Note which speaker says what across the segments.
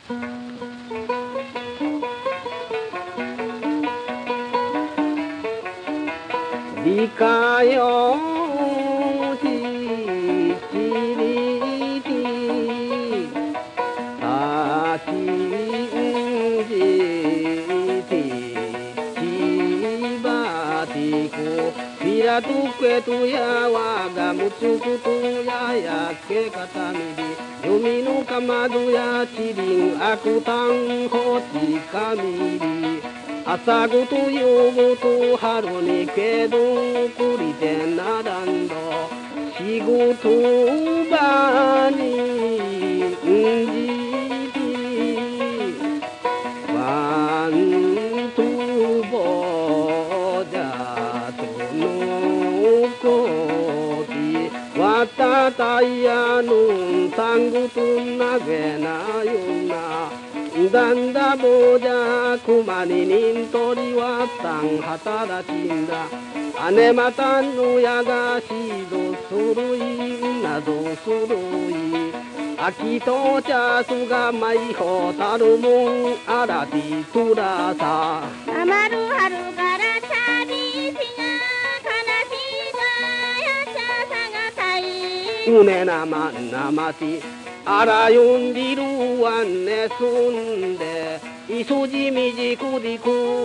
Speaker 1: 理科用紙ちりりあしんじてちばてこピラトクとやわがむつくとややけかたみり読みのかまどやちりんあくたんほちかみり朝ごと夜ごと春にけどくりてならんど仕事場にんじりワントボだとのこきわたたやのたんぐとなげなよなだんだぼじゃくまににんとりはたん働きんだ姉またんのやがしどするいなどするい秋と茶すがまいほたるもんあらてとらさ
Speaker 2: あまるはるからさびしが悲しがやしゃさがたいう
Speaker 1: ねなまんなまてあらよんりるわんねすんでいそじみじくりく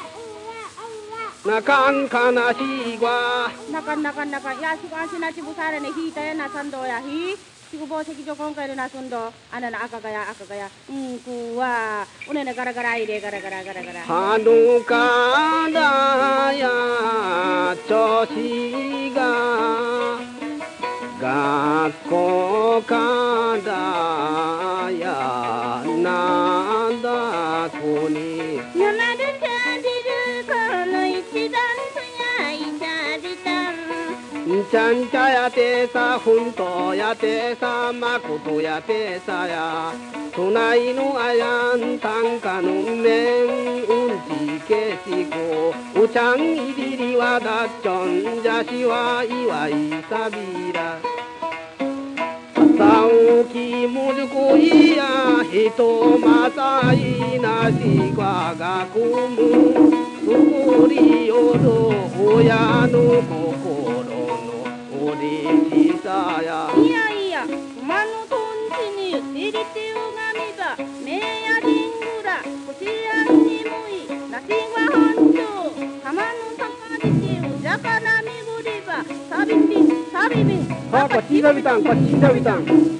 Speaker 1: なかんかなしわ
Speaker 2: nakan ya si kan sina ci busare ne hi tay na sando ya hi ci bo se ki jo kon kay na sundo ana na aka gaya kuwa une ne gara gara ide gara
Speaker 1: hanu ka da ya cho shi ga学校からやなんだこに
Speaker 2: なまるちゃりるこの一段とやいちゃりたん
Speaker 1: ちゃんちゃやてさふんとやてさまことやてさや隣のあやんたんかのめんうんちけしこうちゃんいりりはだっちょんじゃしはいわいさびらさおきもじこいやひとまさいなしわがくむすこりよる親の心のおりしさや
Speaker 2: いやいや馬のとんちに入れておがみばめやりんぐらこちやんにむいなしわはんちょう浜のさかりてうじゃからみぐりばさびびん
Speaker 1: こっちだびたんこっちだびたん